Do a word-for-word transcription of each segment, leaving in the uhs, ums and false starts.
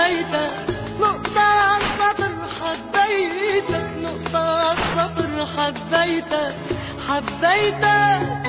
حبيتك، نقطة عالسطر حبيتك، نقطة عالسطر حبيتك حبيتك.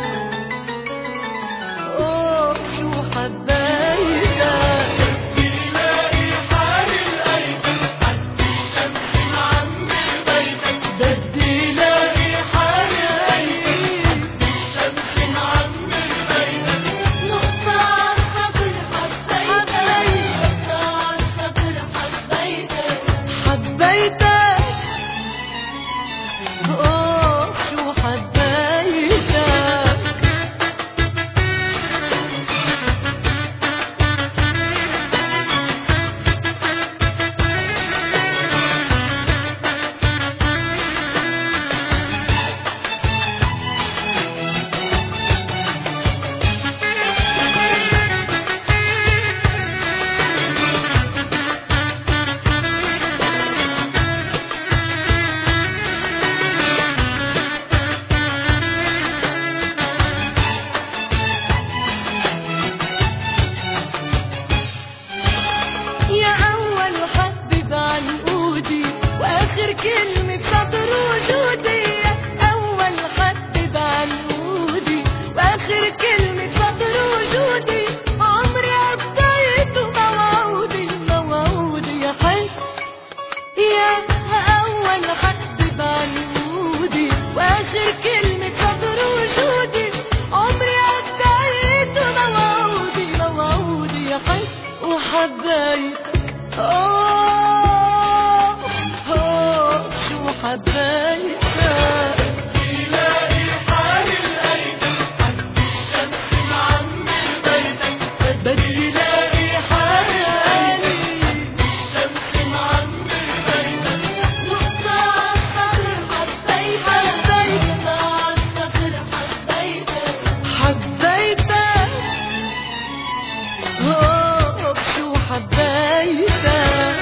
اوه شو حبيتك، بدي لاقي حالي لقيتك، حد الشمس معمر بيتك. بدي لاقي حالي حد الشمس معمر بيتك. نقطة عالسطر حبيتك، نقطة عالسطر حبيتك حبيتك. اوه شو حبيتك. واخر كلمة بسطر وجودي، اول حد بعنقودي واخر كلمة بسطر وجودي. عمري قضيته موعودي موعودي يا حلو، يا اول حد بعنقودي واخر كلمة بسطر وجودي. عمري قضيته موعودي موعودي يا حلو وحبيتك. اوه حبيتك، بدي لاقي حالي لقيتك، حد الشمس معمر بيتك. بدي لاقي حالي الشمس معمر بيتك. نقطة عالسطر حبيتك، نقطة عالسطر حبيتك حبيتك. اوه شو حبيتك.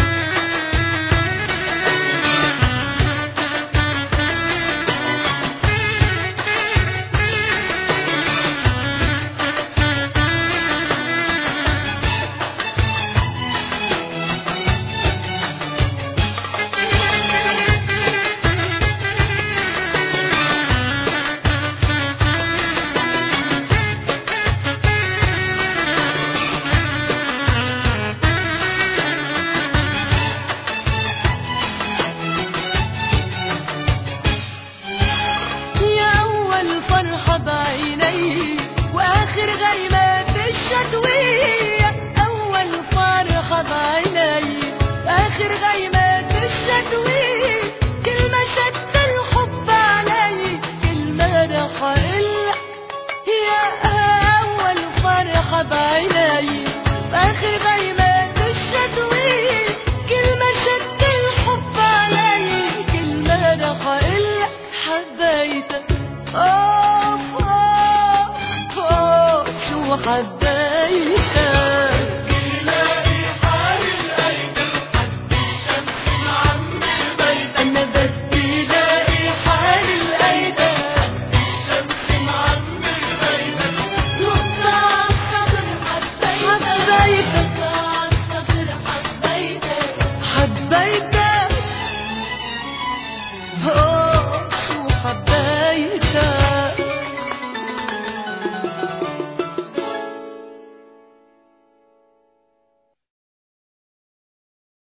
فرحة بعيني واخر غيمات الشتوية، اول فرحة بعيني واخر غيمات الشتوية. كل ما شد الحب علي كل ما راح اقلك، يا اول فرحة بعيني واخر غيمات الشتوية. كل ما شد الحب علي كل ما راح اقلك حبيتك. اوه اوه اوه شو حبيتك.